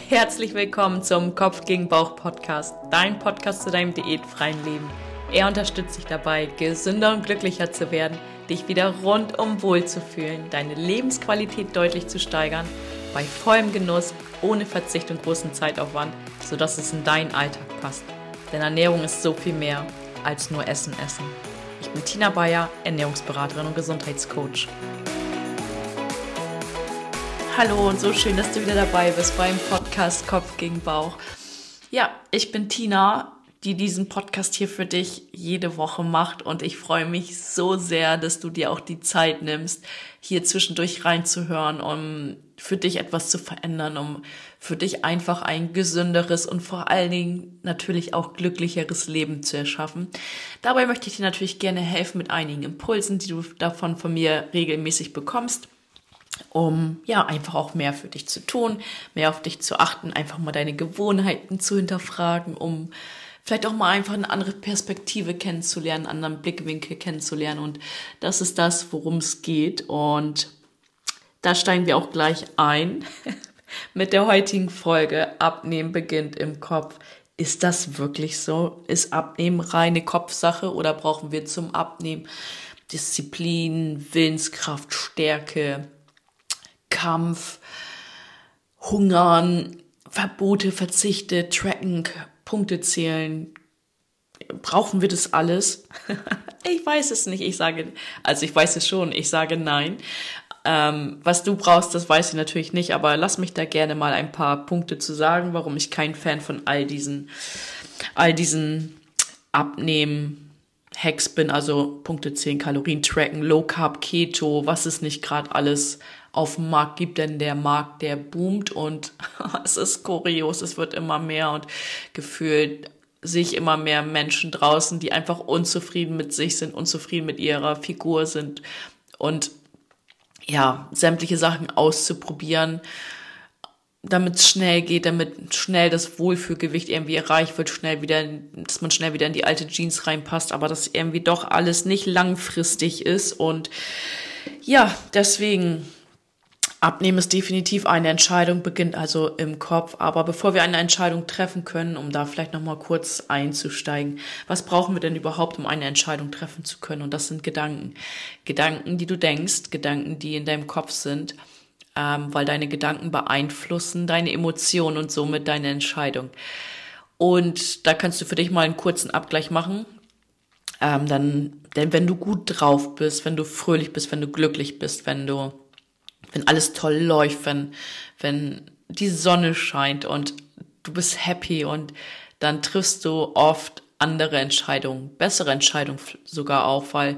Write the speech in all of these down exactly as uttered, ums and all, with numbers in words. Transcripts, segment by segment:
Herzlich willkommen zum Kopf gegen Bauch Podcast, dein Podcast zu deinem diätfreien Leben. Er unterstützt dich dabei, gesünder und glücklicher zu werden, dich wieder rundum wohl zu fühlen, deine Lebensqualität deutlich zu steigern, bei vollem Genuss, ohne Verzicht und großen Zeitaufwand, sodass es in deinen Alltag passt. Denn Ernährung ist so viel mehr als nur Essen, Essen. Ich bin Tina Bayer, Ernährungsberaterin und Gesundheitscoach. Hallo und so schön, dass du wieder dabei bist beim Podcast Kopf gegen Bauch. Ja, ich bin Tina, die diesen Podcast hier für dich jede Woche macht und ich freue mich so sehr, dass du dir auch die Zeit nimmst, hier zwischendurch reinzuhören, um für dich etwas zu verändern, um für dich einfach ein gesünderes und vor allen Dingen natürlich auch glücklicheres Leben zu erschaffen. Dabei möchte ich dir natürlich gerne helfen mit einigen Impulsen, die du davon von mir regelmäßig bekommst, um ja einfach auch mehr für dich zu tun, mehr auf dich zu achten, einfach mal deine Gewohnheiten zu hinterfragen, um vielleicht auch mal einfach eine andere Perspektive kennenzulernen, einen anderen Blickwinkel kennenzulernen. Und das ist das, worum es geht. Und da steigen wir auch gleich ein mit der heutigen Folge. Abnehmen beginnt im Kopf. Ist das wirklich so? Ist Abnehmen reine Kopfsache oder brauchen wir zum Abnehmen Disziplin, Willenskraft, Stärke, Kampf, Hungern, Verbote, Verzichte, Tracken, Punkte zählen? Brauchen wir das alles? Ich weiß es nicht. Ich sage, also ich weiß es schon. Ich sage nein. Ähm, was du brauchst, das weiß ich natürlich nicht. Aber lass mich da gerne mal ein paar Punkte zu sagen, warum ich kein Fan von all diesen, all diesen Abnehmen Hacks bin. Also Punkte zählen, Kalorien tracken, Low Carb, Keto, was es nicht gerade alles auf dem Markt gibt, denn der Markt, der boomt und es ist kurios, es wird immer mehr und gefühlt sehe ich immer mehr Menschen draußen, die einfach unzufrieden mit sich sind, unzufrieden mit ihrer Figur sind und ja, sämtliche Sachen auszuprobieren, damit es schnell geht, damit schnell das Wohlfühlgewicht irgendwie erreicht wird, schnell wieder, dass man schnell wieder in die alte Jeans reinpasst, aber dass irgendwie doch alles nicht langfristig ist und ja, deswegen Abnehmen ist definitiv eine Entscheidung, beginnt also im Kopf. Aber bevor wir eine Entscheidung treffen können, um da vielleicht nochmal kurz einzusteigen, was brauchen wir denn überhaupt, um eine Entscheidung treffen zu können? Und das sind Gedanken. Gedanken, die du denkst, Gedanken, die in deinem Kopf sind, ähm, weil deine Gedanken beeinflussen deine Emotionen und somit deine Entscheidung. Und da kannst du für dich mal einen kurzen Abgleich machen. Ähm, dann, denn wenn du gut drauf bist, wenn du fröhlich bist, wenn du glücklich bist, wenn du wenn alles toll läuft, wenn, wenn die Sonne scheint und du bist happy und dann triffst du oft andere Entscheidungen, bessere Entscheidungen sogar auch, weil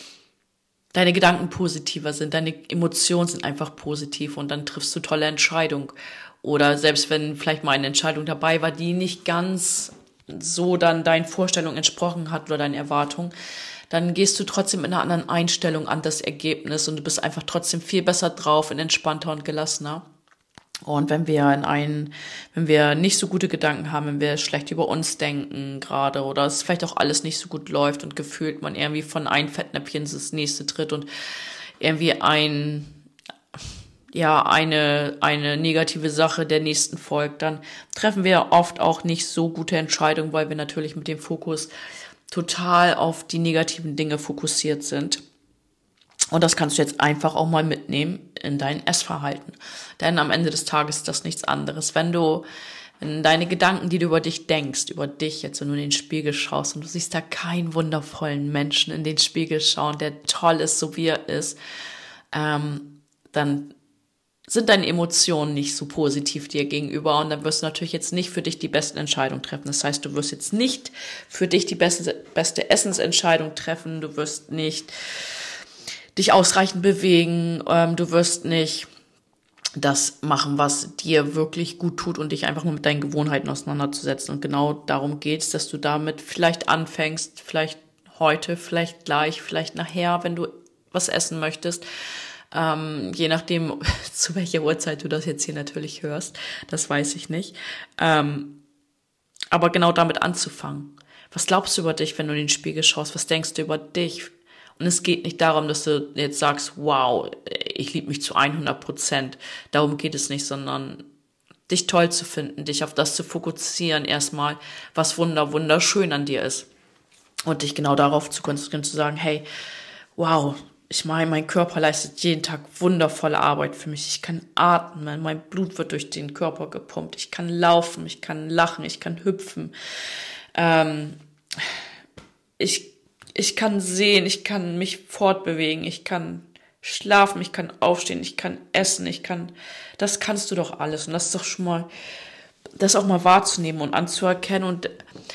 deine Gedanken positiver sind, deine Emotionen sind einfach positiv und dann triffst du tolle Entscheidungen. Oder selbst wenn vielleicht mal eine Entscheidung dabei war, die nicht ganz so dann deinen Vorstellungen entsprochen hat oder deinen Erwartungen, dann gehst du trotzdem in einer anderen Einstellung an das Ergebnis und du bist einfach trotzdem viel besser drauf und entspannter und gelassener. Und wenn wir in einen, wenn wir nicht so gute Gedanken haben, wenn wir schlecht über uns denken gerade oder es vielleicht auch alles nicht so gut läuft und gefühlt man irgendwie von einem Fettnäpfchen ins nächste tritt und irgendwie ein, ja, eine, eine negative Sache der nächsten folgt, dann treffen wir oft auch nicht so gute Entscheidungen, weil wir natürlich mit dem Fokus total auf die negativen Dinge fokussiert sind. Und das kannst du jetzt einfach auch mal mitnehmen in dein Essverhalten. Denn am Ende des Tages ist das nichts anderes. Wenn du, wenn deine Gedanken, die du über dich denkst, über dich jetzt, wenn du in den Spiegel schaust und du siehst da keinen wundervollen Menschen in den Spiegel schauen, der toll ist, so wie er ist, ähm, dann sind deine Emotionen nicht so positiv dir gegenüber und dann wirst du natürlich jetzt nicht für dich die besten Entscheidungen treffen. Das heißt, du wirst jetzt nicht für dich die beste, beste Essensentscheidung treffen, du wirst nicht dich ausreichend bewegen, ähm, du wirst nicht das machen, was dir wirklich gut tut und dich einfach nur mit deinen Gewohnheiten auseinanderzusetzen. Und genau darum geht es, dass du damit vielleicht anfängst, vielleicht heute, vielleicht gleich, vielleicht nachher, wenn du was essen möchtest. Ähm, je nachdem, zu welcher Uhrzeit du das jetzt hier natürlich hörst, das weiß ich nicht. Ähm, aber genau damit anzufangen. Was glaubst du über dich, wenn du in den Spiegel schaust? Was denkst du über dich? Und es geht nicht darum, dass du jetzt sagst, wow, ich liebe mich zu hundert Prozent. Darum geht es nicht, sondern dich toll zu finden, dich auf das zu fokussieren erstmal, was wunder, wunderschön an dir ist. Und dich genau darauf zu konzentrieren, zu sagen, hey, wow, ich meine, mein Körper leistet jeden Tag wundervolle Arbeit für mich. Ich kann atmen, mein Blut wird durch den Körper gepumpt. Ich kann laufen, ich kann lachen, ich kann hüpfen. Ähm, ich, ich kann sehen, ich kann mich fortbewegen, ich kann schlafen, ich kann aufstehen, ich kann essen, ich kann, das kannst du doch alles. Und das ist doch schon mal, das auch mal wahrzunehmen und anzuerkennen und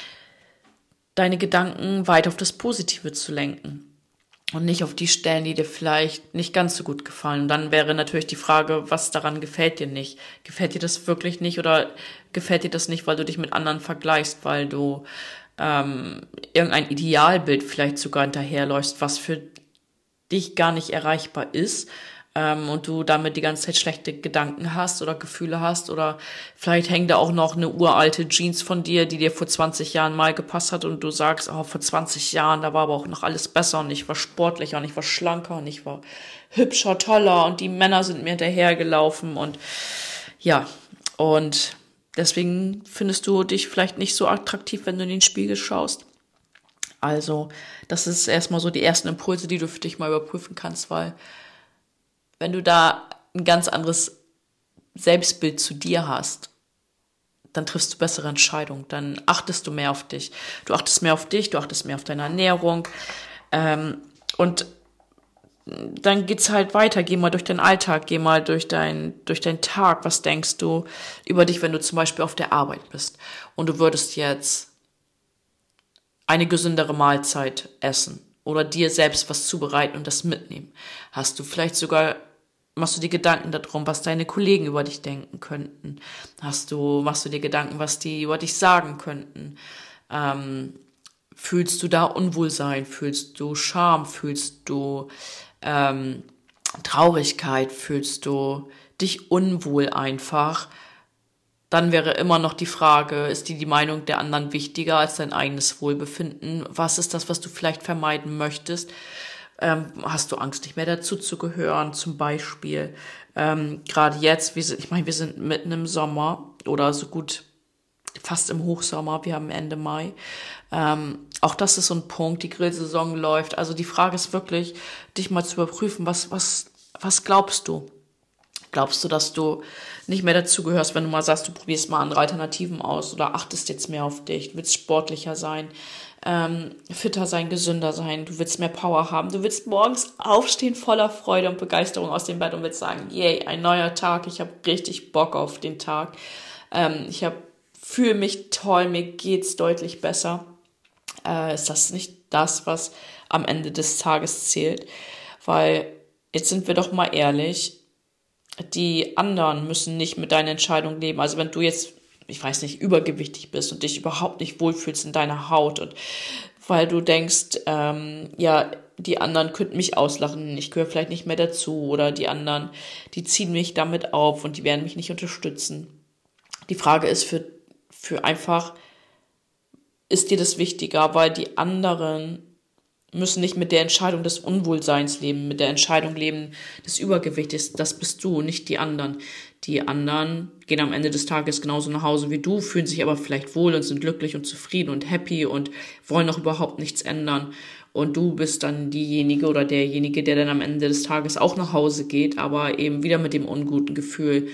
deine Gedanken weiter auf das Positive zu lenken. Und nicht auf die Stellen, die dir vielleicht nicht ganz so gut gefallen. Und dann wäre natürlich die Frage, was daran gefällt dir nicht? Gefällt dir das wirklich nicht oder gefällt dir das nicht, weil du dich mit anderen vergleichst, weil du ähm, irgendein Idealbild vielleicht sogar hinterherläufst, was für dich gar nicht erreichbar ist ähm, und du damit die ganze Zeit schlechte Gedanken hast oder Gefühle hast oder vielleicht hängt da auch noch eine uralte Jeans von dir, die dir vor zwanzig Jahren mal gepasst hat und du sagst, oh, vor zwanzig Jahren, da war aber auch noch alles besser und ich war sportlicher und ich war schlanker und ich war hübscher, toller und die Männer sind mir hinterhergelaufen und ja, und deswegen findest du dich vielleicht nicht so attraktiv, wenn du in den Spiegel schaust. Also, das ist erstmal so die ersten Impulse, die du für dich mal überprüfen kannst, weil wenn du da ein ganz anderes Selbstbild zu dir hast, dann triffst du bessere Entscheidungen, dann achtest du mehr auf dich. Du achtest mehr auf dich, du achtest mehr auf deine Ernährung ähm, und dann geht's halt weiter. Geh mal durch deinen Alltag, geh mal durch dein, durch deinen Tag. Was denkst du über dich, wenn du zum Beispiel auf der Arbeit bist und du würdest jetzt eine gesündere Mahlzeit essen oder dir selbst was zubereiten und das mitnehmen? Hast du vielleicht sogar, machst du dir Gedanken darum, was deine Kollegen über dich denken könnten? Hast du, machst du dir Gedanken, was die über dich sagen könnten? Ähm, fühlst du da Unwohlsein? Fühlst du Scham? Fühlst du ähm, Traurigkeit? Fühlst du dich unwohl einfach? Dann wäre immer noch die Frage, ist dir die Meinung der anderen wichtiger als dein eigenes Wohlbefinden? Was ist das, was du vielleicht vermeiden möchtest? Ähm, hast du Angst, nicht mehr dazu zu gehören, zum Beispiel? Ähm, gerade jetzt, wir sind, ich meine, wir sind mitten im Sommer oder so gut fast im Hochsommer, wir haben Ende Mai. Ähm, auch das ist so ein Punkt, die Grillsaison läuft. Also die Frage ist wirklich, dich mal zu überprüfen, was, was, was glaubst du? Glaubst du, dass du nicht mehr dazugehörst, wenn du mal sagst, du probierst mal andere Alternativen aus oder achtest jetzt mehr auf dich, du willst sportlicher sein, ähm, fitter sein, gesünder sein, du willst mehr Power haben, du willst morgens aufstehen voller Freude und Begeisterung aus dem Bett und willst sagen, yay, ein neuer Tag, ich habe richtig Bock auf den Tag, ähm, ich habe fühle mich toll, mir geht's deutlich besser. Äh, ist das nicht das, was am Ende des Tages zählt? Weil, jetzt sind wir doch mal ehrlich, die anderen müssen nicht mit deiner Entscheidung leben. Also wenn du jetzt, ich weiß nicht, übergewichtig bist und dich überhaupt nicht wohlfühlst in deiner Haut und weil du denkst, ähm, ja, die anderen könnten mich auslachen, ich gehöre vielleicht nicht mehr dazu oder die anderen, die ziehen mich damit auf und die werden mich nicht unterstützen. Die Frage ist für, für einfach, ist dir das wichtiger, weil die anderen müssen nicht mit der Entscheidung des Unwohlseins leben, mit der Entscheidung leben des Übergewichtes. Das bist du, nicht die anderen. Die anderen gehen am Ende des Tages genauso nach Hause wie du, fühlen sich aber vielleicht wohl und sind glücklich und zufrieden und happy und wollen noch überhaupt nichts ändern. Und du bist dann diejenige oder derjenige, der dann am Ende des Tages auch nach Hause geht, aber eben wieder mit dem unguten Gefühl,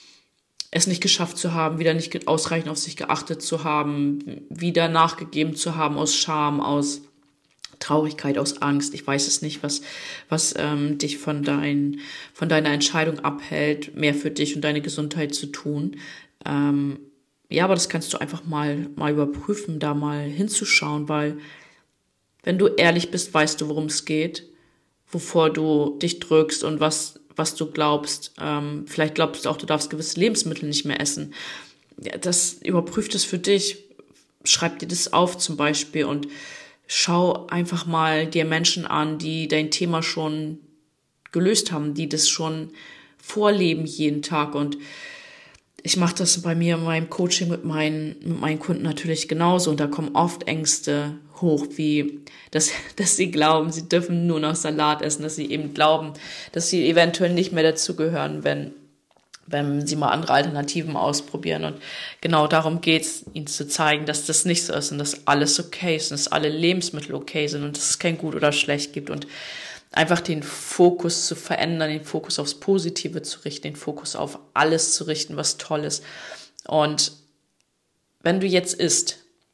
es nicht geschafft zu haben, wieder nicht ausreichend auf sich geachtet zu haben, wieder nachgegeben zu haben aus Scham, aus Traurigkeit, aus Angst. Ich weiß es nicht, was was ähm, dich von dein, von deiner Entscheidung abhält, mehr für dich und deine Gesundheit zu tun. Ähm, ja, aber das kannst du einfach mal mal überprüfen, da mal hinzuschauen, weil wenn du ehrlich bist, weißt du, worum es geht, wovor du dich drückst und was was du glaubst. Ähm, vielleicht glaubst du auch, du darfst gewisse Lebensmittel nicht mehr essen. Ja, das überprüft es für dich. Schreib dir das auf zum Beispiel und schau einfach mal dir Menschen an, die dein Thema schon gelöst haben, die das schon vorleben jeden Tag. Und ich mache das bei mir in meinem Coaching mit meinen, mit meinen Kunden natürlich genauso. Und da kommen oft Ängste hoch, wie dass, dass sie glauben, sie dürfen nur noch Salat essen, dass sie eben glauben, dass sie eventuell nicht mehr dazugehören, wenn wenn sie mal andere Alternativen ausprobieren. Und genau darum geht's, ihnen zu zeigen, dass das nicht so ist und dass alles okay ist und dass alle Lebensmittel okay sind und dass es kein Gut oder Schlecht gibt und einfach den Fokus zu verändern, den Fokus aufs Positive zu richten, den Fokus auf alles zu richten, was toll ist. Und wenn du jetzt isst,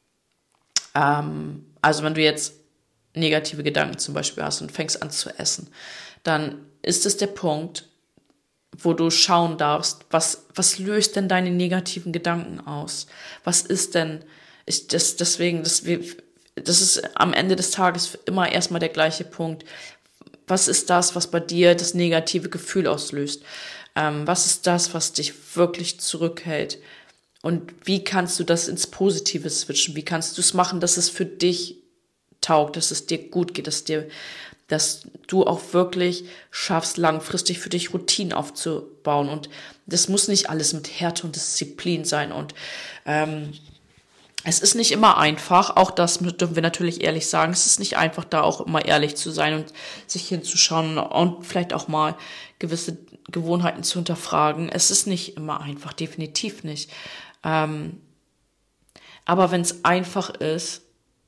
ähm, also wenn du jetzt negative Gedanken zum Beispiel hast und fängst an zu essen, dann ist es der Punkt, wo du schauen darfst, was, was löst denn deine negativen Gedanken aus? Was ist denn, ist das, deswegen, das, wir, das ist am Ende des Tages immer erstmal der gleiche Punkt. Was ist das, was bei dir das negative Gefühl auslöst? Ähm, was ist das, was dich wirklich zurückhält? Und wie kannst du das ins Positive switchen? Wie kannst du es machen, dass es für dich taugt, dass es dir gut geht, dass dir, dass du auch wirklich schaffst, langfristig für dich Routinen aufzubauen. Und das muss nicht alles mit Härte und Disziplin sein. Und ähm, es ist nicht immer einfach, auch das dürfen wir natürlich ehrlich sagen, es ist nicht einfach, da auch immer ehrlich zu sein und sich hinzuschauen und vielleicht auch mal gewisse Gewohnheiten zu hinterfragen. Es ist nicht immer einfach, definitiv nicht. Ähm, aber wenn es einfach ist,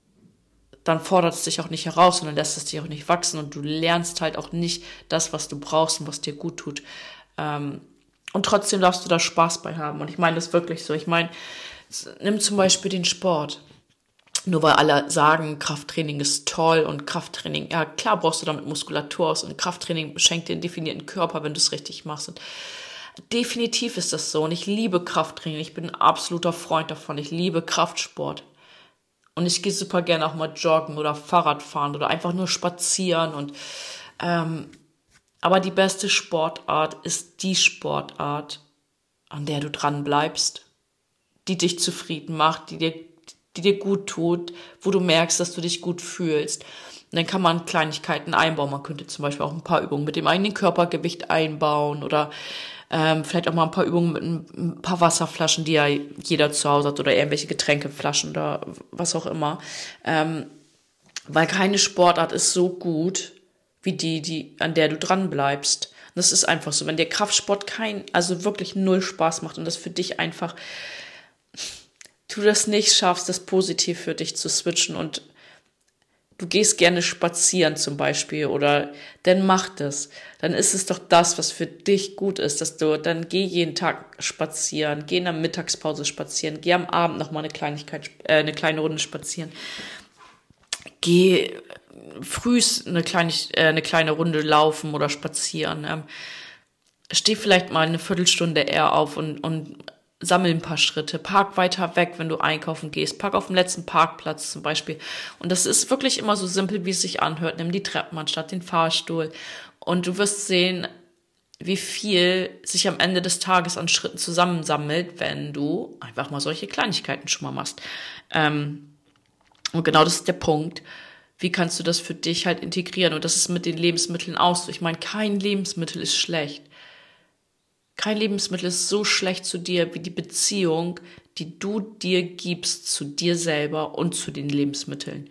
dann fordert es dich auch nicht heraus und dann lässt es dich auch nicht wachsen und du lernst halt auch nicht das, was du brauchst und was dir gut tut. Ähm, und trotzdem darfst du da Spaß bei haben. Und ich meine das wirklich so. Ich meine, nimm zum Beispiel den Sport. Nur weil alle sagen, Krafttraining ist toll und Krafttraining, ja klar brauchst du damit Muskulatur aus und Krafttraining schenkt dir einen definierten Körper, wenn du es richtig machst. Und definitiv ist das so und ich liebe Krafttraining. Ich bin ein absoluter Freund davon. Ich liebe Kraftsport. Und ich gehe super gerne auch mal joggen oder Fahrrad fahren oder einfach nur spazieren. Und ähm, aber die beste Sportart ist die Sportart, an der du dran bleibst, die dich zufrieden macht, die dir, die dir gut tut, wo du merkst, dass du dich gut fühlst. Und dann kann man Kleinigkeiten einbauen. Man könnte zum Beispiel auch ein paar Übungen mit dem eigenen Körpergewicht einbauen oder Ähm, vielleicht auch mal ein paar Übungen mit ein, ein paar Wasserflaschen, die ja jeder zu Hause hat oder irgendwelche Getränkeflaschen oder was auch immer. Ähm, weil keine Sportart ist so gut wie die, die, an der du dran bleibst. Das ist einfach so. Wenn dir Kraftsport kein, also wirklich null Spaß macht und das für dich einfach, du das nicht schaffst, das positiv für dich zu switchen und du gehst gerne spazieren zum Beispiel oder dann mach das. Dann ist es doch das, was für dich gut ist, dass du, dann geh jeden Tag spazieren, geh in der Mittagspause spazieren, geh am Abend noch mal eine Kleinigkeit, äh, eine kleine Runde spazieren. Geh frühs eine kleine, äh, eine kleine Runde laufen oder spazieren. Ähm, steh vielleicht mal eine Viertelstunde eher auf und, und sammel ein paar Schritte, park weiter weg, wenn du einkaufen gehst, park auf dem letzten Parkplatz zum Beispiel. Und das ist wirklich immer so simpel, wie es sich anhört. Nimm die Treppen anstatt den Fahrstuhl. Und du wirst sehen, wie viel sich am Ende des Tages an Schritten zusammensammelt, wenn du einfach mal solche Kleinigkeiten schon mal machst. Ähm, und genau das ist der Punkt. Wie kannst du das für dich halt integrieren? Und das ist mit den Lebensmitteln auch so. Ich meine, kein Lebensmittel ist schlecht. Kein Lebensmittel ist so schlecht zu dir wie die Beziehung, die du dir gibst zu dir selber und zu den Lebensmitteln.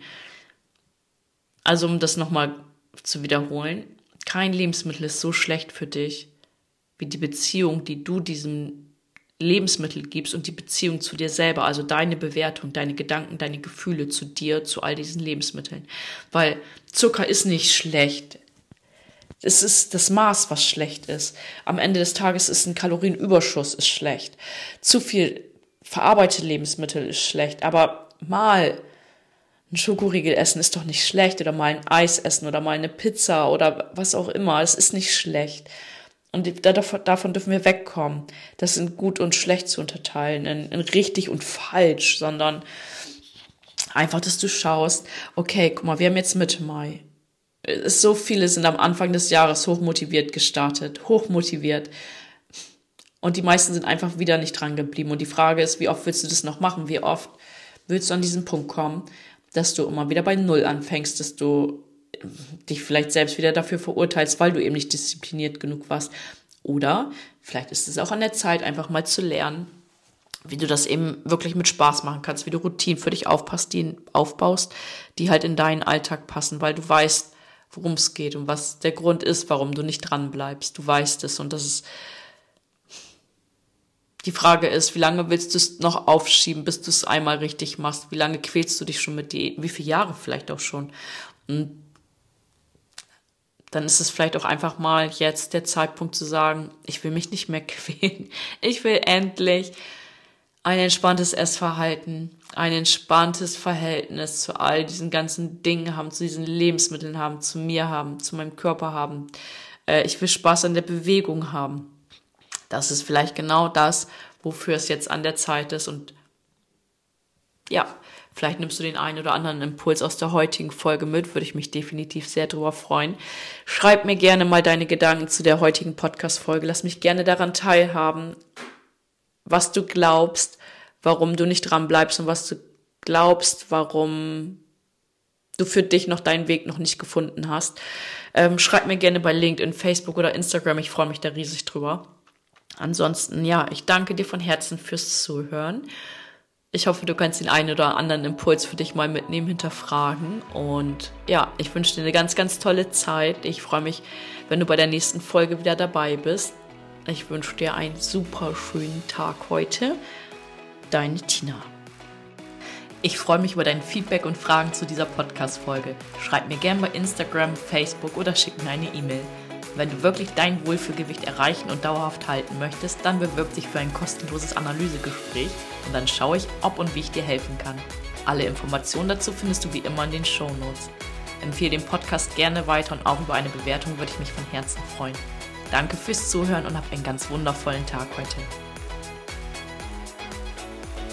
Also um das nochmal zu wiederholen, kein Lebensmittel ist so schlecht für dich wie die Beziehung, die du diesem Lebensmittel gibst und die Beziehung zu dir selber, also deine Bewertung, deine Gedanken, deine Gefühle zu dir, zu all diesen Lebensmitteln. Weil Zucker ist nicht schlecht. Es ist das Maß, was schlecht ist. Am Ende des Tages ist ein Kalorienüberschuss ist schlecht. Zu viel verarbeitete Lebensmittel ist schlecht. Aber mal ein Schokoriegel essen ist doch nicht schlecht. Oder mal ein Eis essen oder mal eine Pizza oder was auch immer. Es ist nicht schlecht. Und davon dürfen wir wegkommen, das in gut und schlecht zu unterteilen, in, in richtig und falsch, sondern einfach, dass du schaust, okay, guck mal, wir haben jetzt Mitte Mai. So viele sind am Anfang des Jahres hochmotiviert gestartet, hochmotiviert. Und die meisten sind einfach wieder nicht dran geblieben. Und die Frage ist, wie oft willst du das noch machen? Wie oft willst du an diesen Punkt kommen, dass du immer wieder bei Null anfängst, dass du dich vielleicht selbst wieder dafür verurteilst, weil du eben nicht diszipliniert genug warst. Oder vielleicht ist es auch an der Zeit, einfach mal zu lernen, wie du das eben wirklich mit Spaß machen kannst, wie du Routinen für dich aufpasst, die aufbaust, die halt in deinen Alltag passen, weil du weißt, worum es geht und was der Grund ist, warum du nicht dran bleibst. Du weißt es und das ist, Die Frage ist, wie lange willst du es noch aufschieben, bis du es einmal richtig machst? Wie lange quälst du dich schon mit Diäten? Wie viele Jahre vielleicht auch schon? Und dann ist es vielleicht auch einfach mal jetzt der Zeitpunkt zu sagen, ich will mich nicht mehr quälen. Ich will endlich ein entspanntes Essverhalten, ein entspanntes Verhältnis zu all diesen ganzen Dingen haben, zu diesen Lebensmitteln haben, zu mir haben, zu meinem Körper haben. Äh, ich will Spaß an der Bewegung haben. Das ist vielleicht genau das, wofür es jetzt an der Zeit ist. Und ja, vielleicht nimmst du den einen oder anderen Impuls aus der heutigen Folge mit, würde ich mich definitiv sehr drüber freuen. Schreib mir gerne mal deine Gedanken zu der heutigen Podcast-Folge. Lass mich gerne daran teilhaben, was du glaubst, warum du nicht dran bleibst und was du glaubst, warum du für dich noch deinen Weg noch nicht gefunden hast. Ähm, schreib mir gerne bei LinkedIn, Facebook oder Instagram. Ich freue mich da riesig drüber. Ansonsten, ja, ich danke dir von Herzen fürs Zuhören. Ich hoffe, du kannst den einen oder anderen Impuls für dich mal mitnehmen, hinterfragen. Und ja, ich wünsche dir eine ganz, ganz tolle Zeit. Ich freue mich, wenn du bei der nächsten Folge wieder dabei bist. Ich wünsche dir einen super schönen Tag heute. Deine Tina. Ich freue mich über dein Feedback und Fragen zu dieser Podcast-Folge. Schreib mir gerne bei Instagram, Facebook oder schick mir eine E-Mail. Wenn du wirklich dein Wohlfühlgewicht erreichen und dauerhaft halten möchtest, dann bewirb dich für ein kostenloses Analysegespräch und dann schaue ich, ob und wie ich dir helfen kann. Alle Informationen dazu findest du wie immer in den Shownotes. Empfehle den Podcast gerne weiter und auch über eine Bewertung würde ich mich von Herzen freuen. Danke fürs Zuhören und hab einen ganz wundervollen Tag heute.